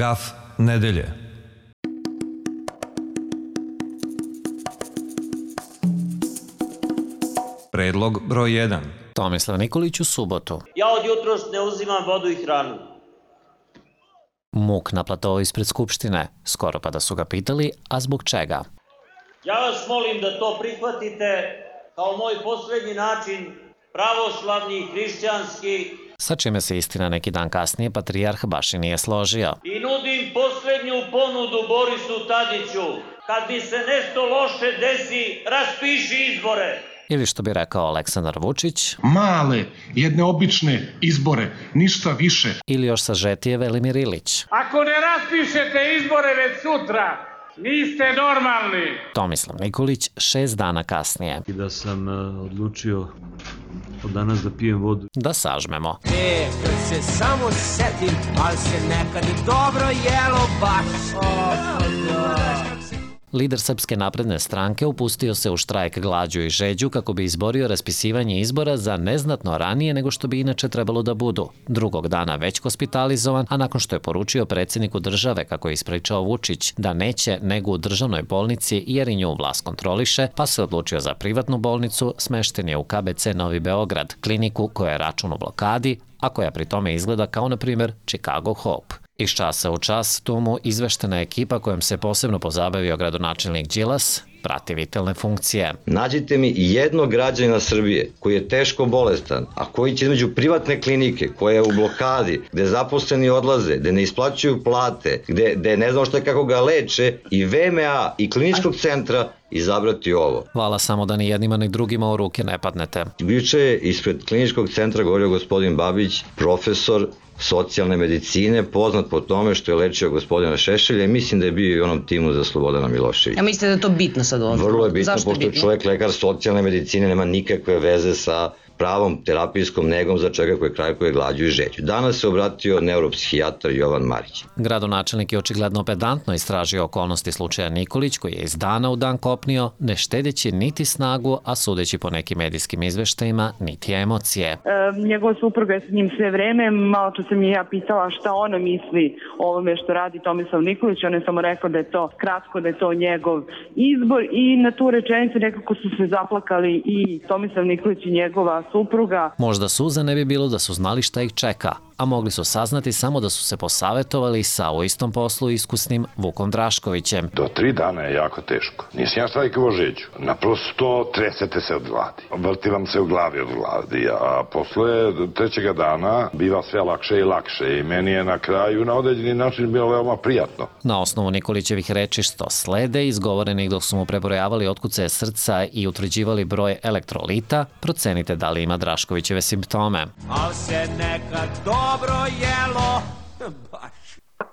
Graf nedelje. Predlog broj 1. Tomislav Nikolić u subotu. Ja od jutros ne uzimam vodu i hranu. Muk na platovu ispred Skupštine. Skoro pa da su ga pitali, a zbog čega? Ja vas molim da to prihvatite kao moj poslednji način, pravoslavni i hrišćanski. Sa čime se istina neki dan kasnije patrijarh baš i nije složio. I nudim poslednju ponudu Borisu Tadiću. Kad mi se nešto loše desi, raspiši izbore. Ili što bi rekao Aleksandar Vučić. Male, jedne obične izbore, ništa više. Ili još sažetije Velimir Ilić. Ako ne raspišete izbore već sutra, niste normalni. Tomislav Nikolić 6 dana kasnije. I da sam odlučio od danas da pijem vodu. Da sažmemo. Kad se samo setim, ali se nekad i dobro jelo baš. Lider Srpske napredne stranke upustio se u štrajk glađu i žeđu kako bi izborio raspisivanje izbora za neznatno ranije nego što bi inače trebalo da budu. Drugog dana već hospitalizovan, a nakon što je poručio predsjedniku države, kako je ispričao Vučić, da neće nego u državnoj bolnici jer i nju vlast kontroliše, pa se odlučio za privatnu bolnicu, smešten je u KBC Novi Beograd, kliniku koja je račun u blokadi, a koja pri tome izgleda kao, na primjer, Chicago Hope. Iz časa u čas tu mu izveštena ekipa kojom se posebno pozabavio gradonačelnik Đilas prati vitalne funkcije. Nađite mi jednog građanina Srbije koji je teško bolestan, a koji će između privatne klinike koja je u blokadi, gde zaposleni odlaze, gde ne isplaćuju plate, gde ne znam šta kako ga leče, i VMA i kliničkog centra izabrati ovo. Hvala samo da ni jednima ni drugima u ruke ne padnete. Juče je ispred kliničkog centra govorio gospodin Babić, profesor socijalne medicine, poznat po tome što je lečio gospodina Šešelja i mislim da je bio i u onom timu za Slobodana Miloševića. Ja mislite da je to bitno sad ovdje? Vrlo je bitno, pošto je čovjek lekar socijalne medicine, nema nikakve veze sa pravom terapijskom negom za čovjeka koji krajkuje glađu i žeđu. Danas se obratio neuropsihijatar Jovan Marić. Gradonačelnik je očigledno pedantno istražio okolnosti slučaja Nikolić, koji je iz dana u dan kopnio, ne štedeći niti snagu, a sudeći po nekim medijskim izveštajima, niti emocije. Njegova supruga je s njim sve vreme, malo čas sam i ja pitala šta ona misli o ovome što radi Tomislav Nikolić, ona je samo rekla da je to kratko, da je to njegov izbor i na tu rečenicu nekako su se zaplakali i Tomislav Nikolić i njegova supruga. Možda suza ne bi bilo da su znali šta ih čeka, a mogli su saznati samo da su se posavetovali sa u istom poslu iskusnim Vukom Draškovićem. Do 3 dana je jako teško. Nisam ja štrajkovo žeđu. Naprosto tresete se od gladi. Vrti vam se u glavi od gladi, a posle 3. dana biva sve lakše i lakše i meni je na kraju na određeni način bilo veoma prijatno. Na osnovu Nikolićevih reči što slede, izgovorenih dok su mu prebrojavali otkucaje srca i utvrđivali broj elektrolita, procenite da li ima Draškovićeve simptome. Al se nekad dobro jelo baš.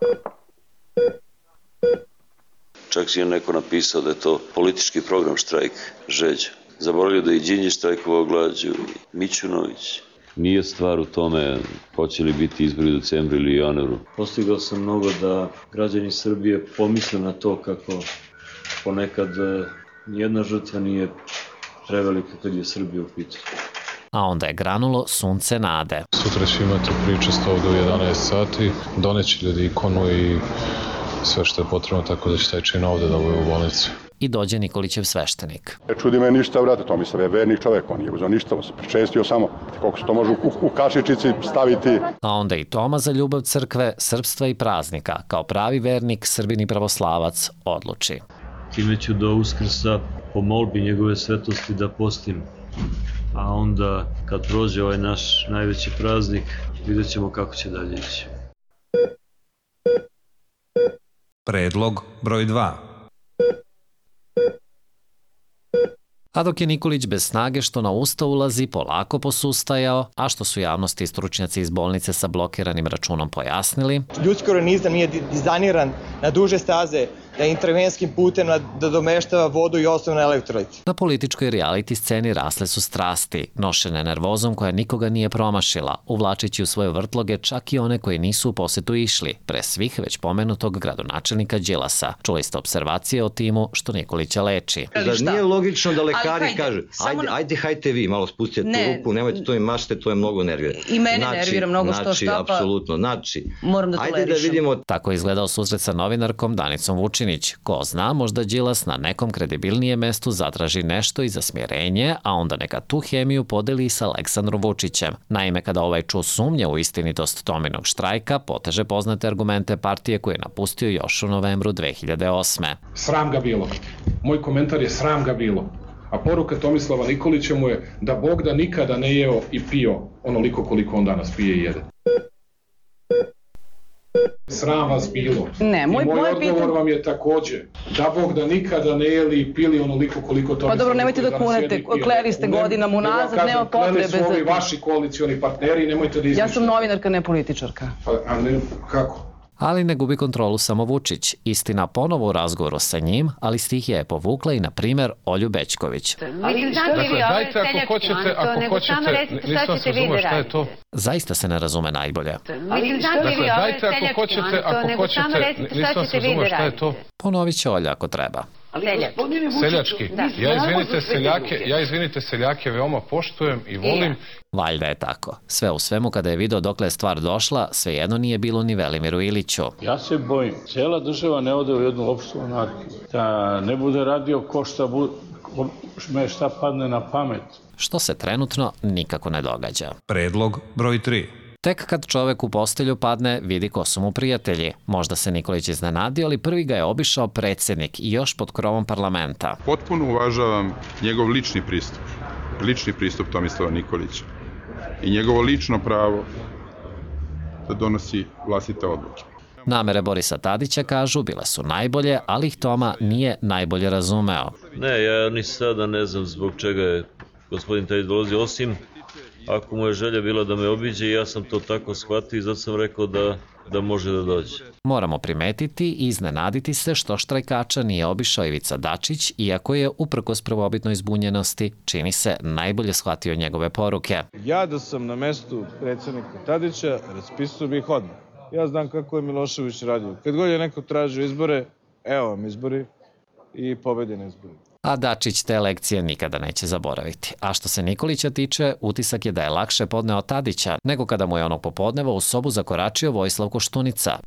Čak si je neko napisao da je to politički program štrajk žeđa. Zaboravio da i Đinđić štrajkovao glađu, Mićunović. Nije stvar u tome hoće li biti izbori u decembru ili januaru. Postigao sam mnogo da građani Srbije pomisle na to kako ponekad nijedna žrtva nije prevelika kad je Srbija u pitanju. A onda je granulo sunce nade. Sutra će imati pričest ovde u 11 sati, doneći ljudi ikonu i sve što je potrebno, tako da će taj čin ovde da bude u bolnici. I dođe Nikolićev sveštenik. Ne čudi me ništa, vrate, Tomislav je vernik čovek, on je uzao ništa, on se pričestio samo koliko se to može u kašičici staviti. A onda i Toma za ljubav crkve, srpstva i praznika, kao pravi vernik, Srbin i pravoslavac, odluči. Time ću do Uskrsa po molbi njegove svetosti da postim. A onda, kad prođe ovaj naš najveći praznik, vidjet ćemo kako će dalje ići. Predlog broj 2. A dok je Nikolić bez snage što na usta ulazi polako posustajao, a što su javnosti i stručnjaci iz bolnice sa blokiranim računom pojasnili. Ljudski organizam nije dizajniran na duže staze intravenskim putem nadomeštava vodu i osnovne elektrolite. Na političkoj reality sceni rasle su strasti, nošene nervozom koja nikoga nije promašila, uvlačeći u svoje vrtloge čak i one koji nisu u posetu išli, pre svih već pomenutog gradonačelnika Đilasa. Čuli ste observacije o timu što Nikolića leči. Zar nije logično da lekari kažu, hajde vi, malo spustite ruku, nemojte to im mašte, to je mnogo nervira. I mene nervira mnogo što štapa. Apsolutno, moram da ajde da vidimo. Tako je izgledao susret sa novinarkom Danicom Vučinić. Ko zna, možda Đilas na nekom kredibilnijem mestu zatraži nešto i za smjerenje, a onda neka tu hemiju podeli sa Aleksandrom Vučićem. Naime, kada ovaj čuo sumnje u istinitost Tominog štrajka, poteže poznate argumente partije koje je napustio još u novembru 2008. Sram ga bilo. Moj komentar je sram ga bilo. A poruka Tomislava Nikolića mu je da Bog da nikada ne jeo i pio onoliko koliko on danas pije i jede. Sram vas bilo. Ne, moj odgovor vam je takođe da Bog da nikada ne jeli i pili onoliko koliko Tomislav Nikolić. Pa dobro, nemojte da kunete, kleli ste godinama unazad, nema potrebe za... Kleli su ovi vaši koalicioni partneri, nemojte da izmišljate. Ja sam novinarka, ne političarka. A ne, kako? Ali ne gubi kontrolu samo Vučić. Istina ponovo u razgovoru sa njim, ali stihija je povukla i, na primjer, Olju Bećković. Dajte ako hoćete, nisam vas razumeo šta je to. Zaista se ne razume najbolje. Dajte ako hoćete, nisam vas razumeo šta je to. Ponovit će Olja ako treba. Seljački. Ja izvinite seljake veoma poštujem i volim. Valjda je tako. Sve u svemu, kada je video dokle je stvar došla, svejedno nije bilo ni Velimiru Iliću. Ja se bojim. Cijela država ne ode u jednu opštu anarhiju. Da ne bude radio ko šta padne na pamet. Što se trenutno nikako ne događa. Predlog broj 3. Tek kad čovek u postelju padne, vidi ko su mu prijatelji. Možda se Nikolić iznenadio, ali prvi ga je obišao predsjednik i još pod krovom parlamenta. Potpuno uvažavam njegov lični pristup Tomislava Nikolića i njegovo lično pravo da donosi vlastite odluke. Namere Borisa Tadića, kažu, bile su najbolje, ali ih Toma nije najbolje razumeo. Ne, ja ni sada ne znam zbog čega je gospodin Tadić dolazio, osim ako mu je želja bila da me obiđe, ja sam to tako shvatio i zato sam rekao da može da dođe. Moramo primetiti i iznenaditi se što štrajkača nije obišao Ivica Dačić, iako je, uprkos prvobitnoj zbunjenosti, čini se, najbolje shvatio njegove poruke. Ja da sam na mestu predsjednika Tadića, raspisao bih odmah. Ja znam kako je Milošević radio. Kad god je neko tražio izbore, evo vam izbori i pobedi na izbori. A Dačić te lekcije nikada neće zaboraviti. A što se Nikolića tiče, utisak je da je lakše podneo Tadića nego kada mu je onog popodneva u sobu zakoračio Vojislav Koštunica.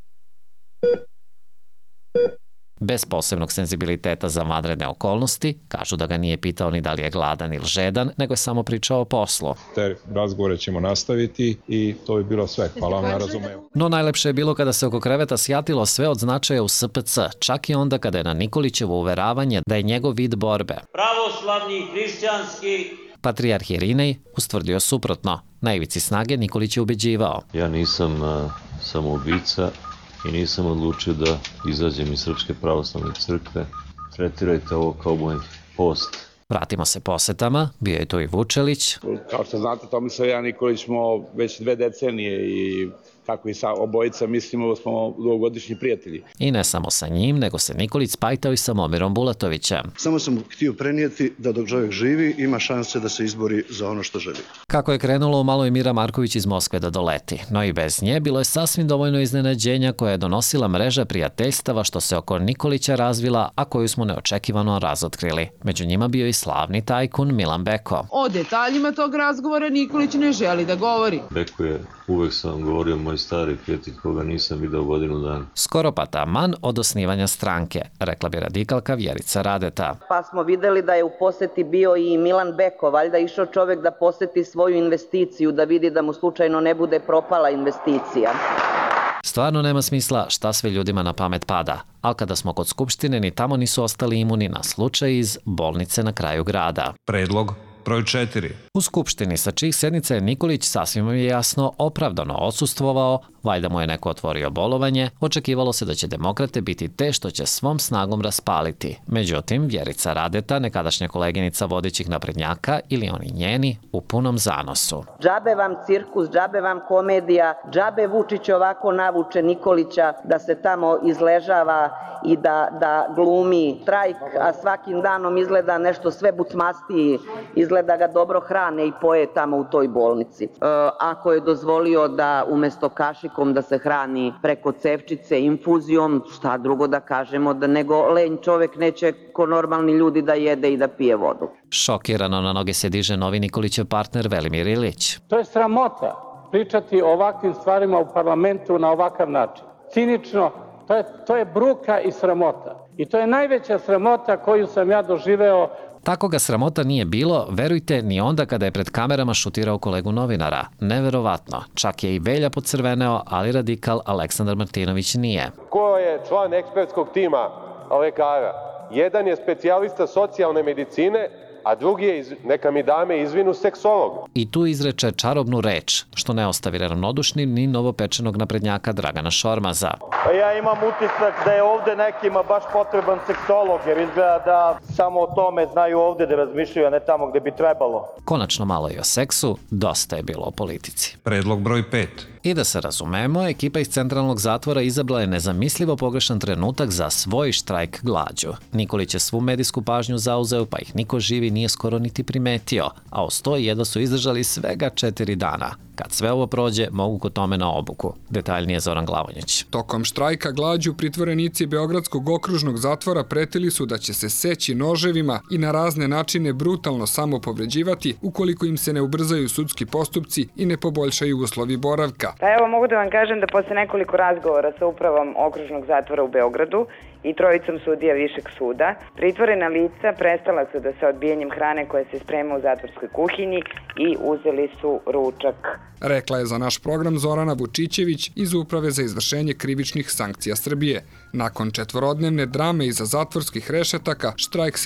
Bez posebnog senzibiliteta za vanredne okolnosti, kažu da ga nije pitao ni da li je gladan ili žedan, nego je samo pričao o poslu. Te razgovore ćemo nastaviti i to bi bilo sve. Hvala vam na razumevanju. No najlepše je bilo kada se oko kreveta sjatilo sve od značaja u SPC, čak i onda kada je na Nikolićevo uveravanje da je njegov vid borbe pravoslavni i hrišćanski. Patrijarh Irinej ustvrdio suprotno. Na ivici snage Nikolić je ubeđivao. Ja nisam samoubica i nisam odlučio da izađem iz Srpske pravoslavne crkve. Tretirajte ovo kao moj post. Vratimo se posetama, bio je tu i Vučelić. Kao što znate, Tomislav i ja Nikolić smo već 2 decenije i kako i sa obojica mislimo smo dugogodišnji prijatelji. I ne samo sa njim, nego se Nikolić spajtao i sa Momirom Bulatovićem. Samo sam htio prenijeti da dok čovjek živi ima šanse da se izbori za ono što želi. Kako je krenulo, malo je Mira Marković iz Moskve da doleti. No i bez nje bilo je sasvim dovoljno iznenađenja koje je donosila mreža prijateljstava što se oko Nikolića razvila, a koju smo neočekivano razotkrili. Među njima bio i slavni tajkun Milan Beko. O detaljima tog razgovora Nikolić ne želi da govori. Beko je, uvek sam govorio, moj stari prijatelj koga nisam video godinu dana. Skoro pa taman od osnivanja stranke, rekla bi radikalka Vjerica Radeta. Pa smo videli da je u poseti bio i Milan Beko, valjda išao čovek da poseti svoju investiciju, da vidi da mu slučajno ne bude propala investicija. Stvarno nema smisla šta sve ljudima na pamet pada, ali kada smo kod Skupštine ni tamo nisu ostali imuni na slučaj iz bolnice na kraju grada. Predlog broj 4. U Skupštini, sa čijih sednica je Nikolić, sasvim je jasno, opravdano odsustvovao, Valjda mu je neko otvorio bolovanje, očekivalo se da će demokrate biti te što će svom snagom raspaliti. Međutim, Vjerica Radeta, nekadašnja koleginica vodećih naprednjaka ili oni njeni, u punom zanosu. Džabe vam cirkus, džabe vam komedija, džabe Vučić ovako navuče Nikolića da se tamo izležava i da glumi štrajk, a svakim danom izgleda nešto sve bucmastiji, izgleda ga dobro hrane i poje tamo u toj bolnici. Ako je dozvolio da umesto kašikom da se hrani preko cevčice infuzijom, šta drugo da kažemo, da nego lenj čovek neće ko normalni ljudi da jede i da pije vodu. Šokirano na noge se diže novi Nikolićev partner Velimir Ilić. To je sramota pričati o ovakvim stvarima u parlamentu na ovakav način. Cinično, to je bruka i sramota. I to je najveća sramota koju sam ja doživeo. Tako ga sramota nije bilo, verujte, ni onda kada je pred kamerama šutirao kolegu novinara. Neverovatno. Čak je i Velja pocrveneo, ali radikal Aleksandar Martinović nije. Ko je član ekspertskog tima lekara? Jedan je specijalista socijalne medicine, a drugi je, neka mi dame izvinu, seksolog. I tu izreče čarobnu reč, što ne ostavi ravnodušnim ni novopečenog naprednjaka Dragana Šormaza. Ja imam utisak da je ovde nekima baš potreban seksolog, jer izgleda da samo o tome znaju ovde da razmišljaju, a ne tamo gde bi trebalo. Konačno malo i o seksu, dosta je bilo o politici. Predlog broj 5. I da se razumemo, ekipa iz centralnog zatvora izabrala je nezamislivo pogrešan trenutak za svoj štrajk glađu. Nikolić je svu medijsku pažnju zauzeo, pa ih niko živi nije skoro niti primetio, a uz to jedva su izdržali svega 4 dana. Kad sve ovo prođe, mogu kod tome na obuku. Detaljnije Zoran Glavonjić. Tokom štrajka glađu pritvorenici Beogradskog okružnog zatvora pretili su da će se seći noževima i na razne načine brutalno samopovređivati ukoliko im se ne ubrzaju sudski postupci i ne poboljšaju uslovi boravka. Pa evo, mogu da vam kažem da posle nekoliko razgovora sa upravom okružnog zatvora u Beogradu i trojicom sudija Višeg suda, pritvorena lica prestala su da se odbijanjem hrane koja se sprema u zatvorskoj kuhinji i uzeli su ručak. Rekla je za naš program Zorana Vučićević iz Uprave za izvršenje krivičnih sankcija Srbije. Nakon 4-dnevne drame iza zatvorskih rešetaka, štrajk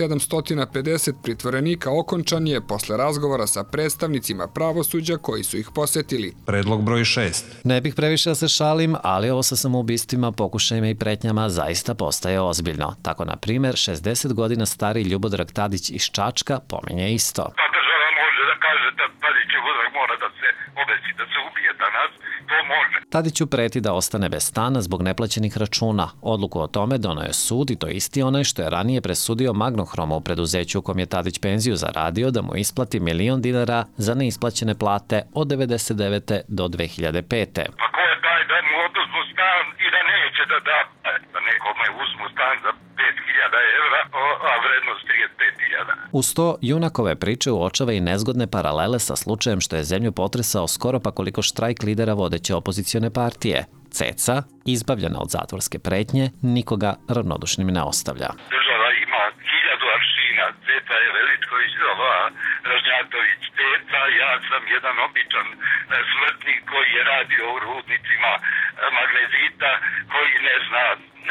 750 pritvorenika okončan je posle razgovora sa predstavnicima pravosuđa koji su ih posetili. Predlog broj 6. Ne bih previše da se šalim, ali ovo sa samoubistvima, pokušajima i pretnjama zaista postaje ozbiljno. Tako, na primer, 60 godina stari Ljubodrag Tadić iz Čačka pominje isto. Država može da kaže da Tadić mora da se obesi, da se ubije danas, to može. Tadiću preti da ostane bez stana zbog neplaćenih računa. Odluku o tome doneo je sud i to isti onaj što je ranije presudio Magnohroma u preduzeću u kom je Tadić penziju zaradio da mu isplati $1.000.000 za neisplaćene plate od 1999. do 2005. Pa ko je taj da mu oduzmu stan i da neće da nekome uzmu stan za 5.000 evra, a vrednost 35.000. Uz to, junakove priče uočava i nezgodne paralele sa slučajem što je zemlju potresao skoro pa koliko štrajk lidera vodeće opozicione partije. Ceca, izbavljena od zatvorske pretnje, nikoga ravnodušnim ne ostavlja. Država ima 1000 aršina, Ceca je Veličković, Ražnjatović, Ceca, ja sam jedan običan smrtnik koji je radio u rudnicima magnezita, koji ne zna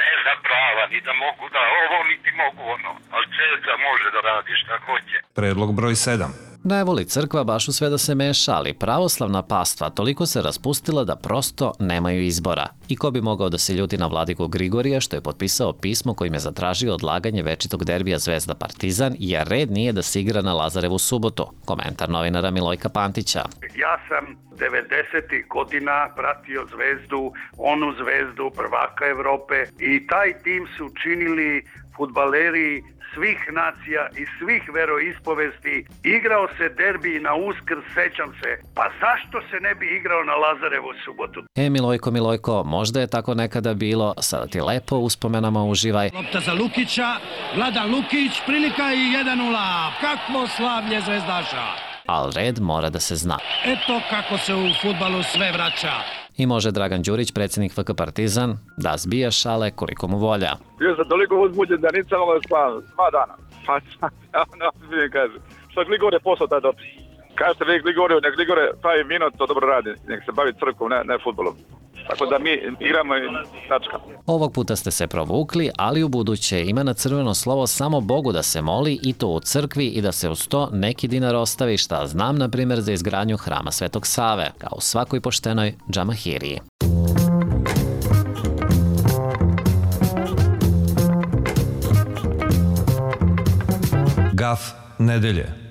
prava, ni da mogu da ovo, niti mogu ono, ali Ceca može da radi šta hoće. Predlog broj 7. Ne voli crkva baš u sve da se meša, ali pravoslavna pastva toliko se raspustila da prosto nemaju izbora. I ko bi mogao da se ljuti na vladiku Grigorija što je potpisao pismo kojim je zatražio odlaganje večitog derbija Zvezda Partizan, jer red nije da se igra na Lazarevu subotu. Komentar novinara Milojka Pantića. Ja sam 90. godina pratio Zvezdu, onu Zvezdu prvaka Evrope i taj tim su činili fudbaleri svih nacija i svih veroispovesti. Igrao se derbi na Uskrs, sećam se. Pa zašto se ne bi igrao na Lazarevu subotu? Milojko, možda je tako nekada bilo, sada ti lepo uspomenama uživaj. Lopta za Lukića, Vladan Lukić, prilika i 1:0. Kakvo slavlje zvezdaša! Al red mora da se zna. Eto kako se u fudbalu sve vraća. I može Dragan Đurić, predsjednik FK Partizan, da zbija šale koliko mu volja. Bio sam toliko uzbuđen da nisam mogao spavati 2 dana. Pa ne kažem. Što Gligore posao taj dopis? Kažete vi Gligore, nek Gligore pravi vino, to dobro radi. Nek se bavi crkvom, ne fudbalom. Tako da mi igramo i tačka. Ovog puta ste se provukli, ali u buduće ima na crveno slovo samo Bogu da se moli i to u crkvi i da se uz to neki dinar ostavi, šta znam, na primjer, za izgradnju hrama Svetog Save, kao u svakoj poštenoj džamahiriji. Graf nedelje.